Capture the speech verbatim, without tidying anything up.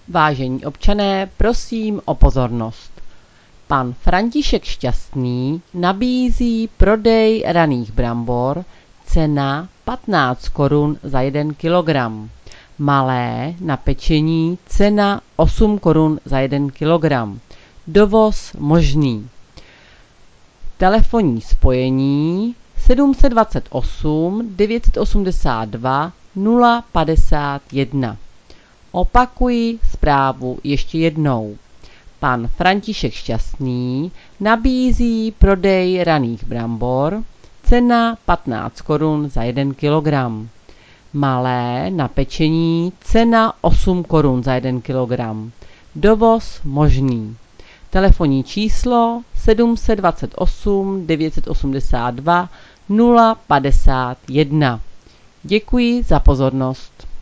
Vážení občané, prosím o pozornost. Pan František Šťastný nabízí prodej raných brambor, cena patnáct korun za jeden kilogram. Malé na pečení, cena osm korun za jeden kilogram. Dovoz možný. Telefonní spojení sedm dva osm devět osm dva nula padesát jedna. Opakuji zprávu ještě jednou. Pan František Šťastný nabízí prodej raných brambor, cena patnáct korun za jeden kilogram. Malé na pečení, cena osm korun za jeden kilogram. Dovoz možný. Telefonní číslo sedm dva osm devět osm dva nula padesát jedna. Děkuji za pozornost.